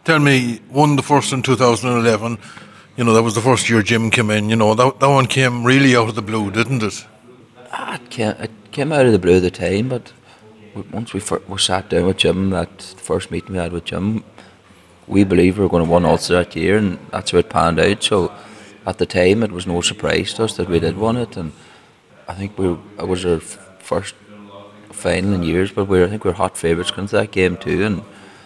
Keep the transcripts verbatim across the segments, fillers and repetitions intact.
Tell me, won the first in two thousand eleven. You know, that was the first year Jim came in. You know, that, that one came really out of the blue, didn't it? Ah, it, came, it came out of the blue at the time, but once we, fir- we sat down with Jim, that first meeting we had with Jim, we believed we were going to win Ulster that year, and that's how it panned out. So at the time, it was no surprise to us that we did win it, and I think we it was our f- first final in years, but we were, I think we were hot favourites going into that game too, and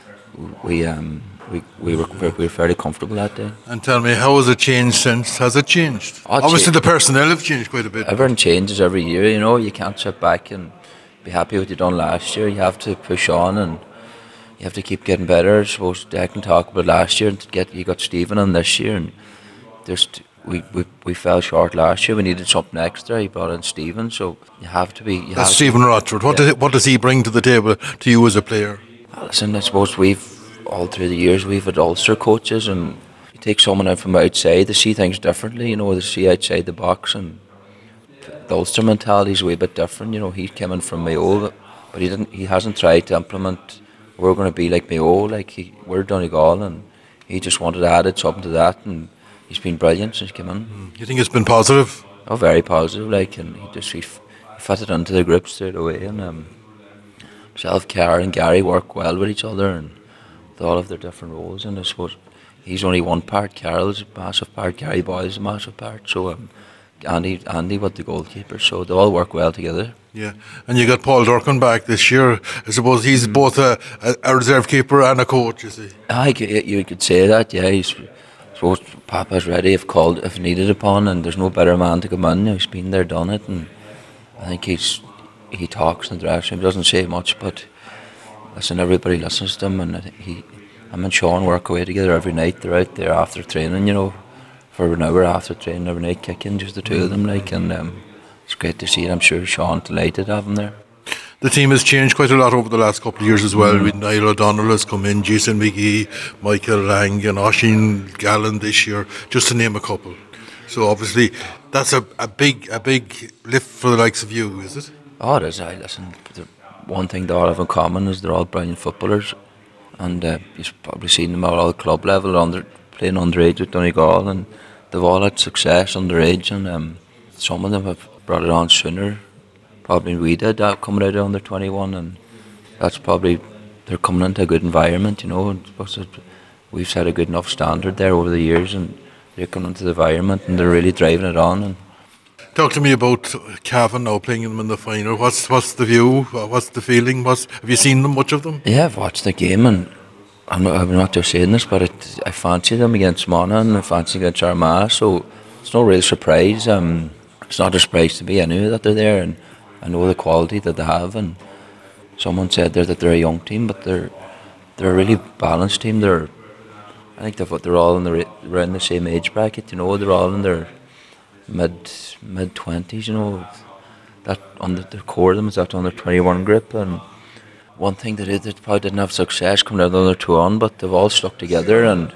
we um we we were we were fairly comfortable that day. And tell me, how has it changed since? Has it changed? Oh, it Obviously, cha- the personnel have changed quite a bit. Everything changes every year, you know. You can't sit back and be happy with what you done last year. You have to push on and you have to keep getting better. I suppose I can talk about last year and get you got Stephen in this year, and there's t- we, we we fell short last year. We needed something extra. He brought in Stephen, so you have to be. You That's have Stephen Rochford. What, Yeah. does, what does he bring to the table to you as a player? To, listen, I suppose we've all through the years we've had Ulster coaches, and you take someone out from outside to see things differently. You know, they see outside the box, and the Ulster mentality is a wee bit different. You know, he came in from Mayo, but he didn't. He hasn't tried to implement. We're going to be like Mayo, like he, we're Donegal, and he just wanted to add something to that, and he's been brilliant since he came in. You think it's been positive? Oh, very positive, like, and he just he, f- he fitted into the group straight away, and um, himself, Cara and Gary work well with each other, and they all have their different roles. And I suppose he's only one part. Carol's a massive part. Gary Boyle's a massive part. So um, Andy, Andy with the goalkeeper. So they all work well together. Yeah, and you got Paul Durkin back this year. I suppose he's both a, a, a reserve keeper and a coach, you see. I c- you could say that, yeah. He's, I suppose Papa's ready if called, if needed upon, and there's no better man to come in. He's been there, done it, and I think he's he talks in the dressing room. He doesn't say much, but listen, everybody listens to him, and I think he, him and Sean work away together every night. They're out there after training, you know, for an hour after training every night, kicking, just the two of them, like, and um, it's great to see it. I'm sure Sean delighted to have him there. The team has changed quite a lot over the last couple of years as well. With Niall O'Donnell has come in, Jason McGee, Michael Lang, and Oisin Gallen this year, just to name a couple. So obviously, that's a, a big a big lift for the likes of you, is it? Oh, it is. I listen. The one thing they all have in common is they're all brilliant footballers, and uh, you've probably seen them at all club level, under playing underage with Donegal, and they've all had success underage, and um, some of them have brought it on sooner. Probably we did that coming out of under twenty-one, and that's probably they're coming into a good environment, you know. And we've set a good enough standard there over the years, and they're coming into the environment and they're really driving it on. And Talk to me about Cavan now playing them in the final. What's what's the view? What's the feeling? What's, have you seen them, much of them? yeah, I've watched the game, and I'm not, I'm not just saying this, but it, I fancy them against Monaghan and I fancy against Armagh, so it's no real surprise. Um, it's not a surprise to me anyway that they're there, and I know the quality that they have. And someone said there that they're a young team, but they're they're a really balanced team. They're I think they're they're all in the around the same age bracket. You know, they're all in their mid mid twenties. You know, that on the, the core of them is that under twenty one group. And one thing they did, they probably didn't have success coming out of the under two on, but they've all stuck together. And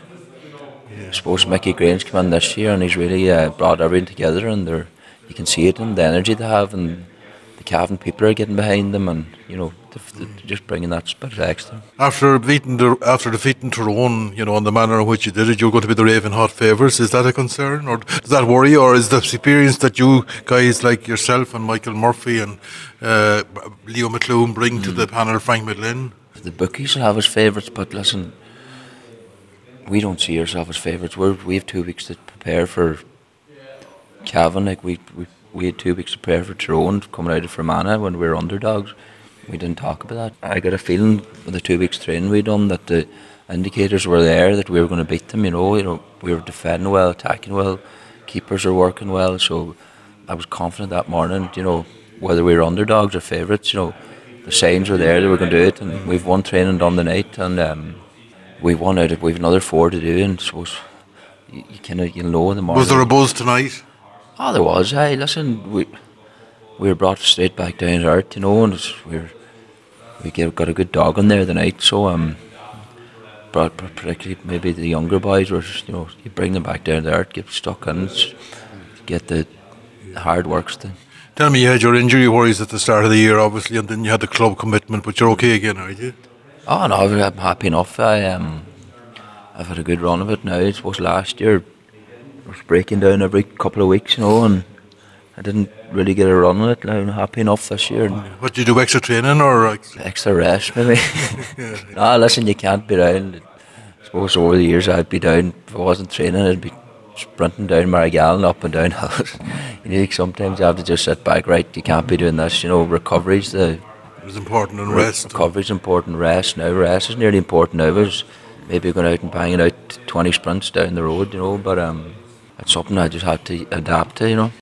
I suppose Mickey Grange came in this year, and he's really uh, brought everything together. And they're you can see it in the energy they have, and the Cavan people are getting behind them, and you know, they're, they're just bringing that bit of extra. After beating the, after defeating Tyrone, you know, in the manner in which you did it, you're going to be the Raven hot favourites. Is that a concern, or does that worry you, or is the experience that you guys like yourself and Michael Murphy and uh, Leo McClune bring mm. to the panel, Frank McLean? The bookies will have as favourites, but listen, we don't see ourselves as favourites. We're we have two weeks to prepare for Cavan. Like we we. We had two weeks to prepare for Tyrone coming out of Fermanagh when we were underdogs. We didn't talk about that. I got a feeling with the two weeks training we done that the indicators were there that we were going to beat them. You know, you know, we were defending well, attacking well, keepers are working well. So I was confident that morning. You know, whether we were underdogs or favourites, you know, the signs were there that we were going to do it. And we've won training done the night, and um, we won out. We've another four to do, and so you, you kind of you'll know in the morning. Was there a buzz tonight? Oh, there was. Hey, listen, we we were brought straight back down to earth, you know, and we were, we get, got a good dog in there the night. So um, brought particularly maybe the younger boys were, you know, you bring them back down to earth, get stuck in, get the hard works done. Tell me, you had your injury worries at the start of the year, obviously, and then you had the club commitment, but you're okay again, are you? Oh no, I'm happy enough. I um, I've had a good run of it now. I suppose last year I was breaking down every couple of weeks, you know, and I didn't really get a run on it. Now I'm happy enough this year. And What do you do, extra training or extra? extra rest, maybe. No, listen, you can't be down. I suppose over the years I'd be down. If I wasn't training, I'd be sprinting down Maragall up and down hills. You know, sometimes you have to just sit back, right? You can't be doing this. You know, recovery's the It's important and rest. recovery's important. Rest now, rest is nearly important now. I was maybe going out and banging out twenty sprints down the road, you know, but um, it's something I just have to adapt to, you know.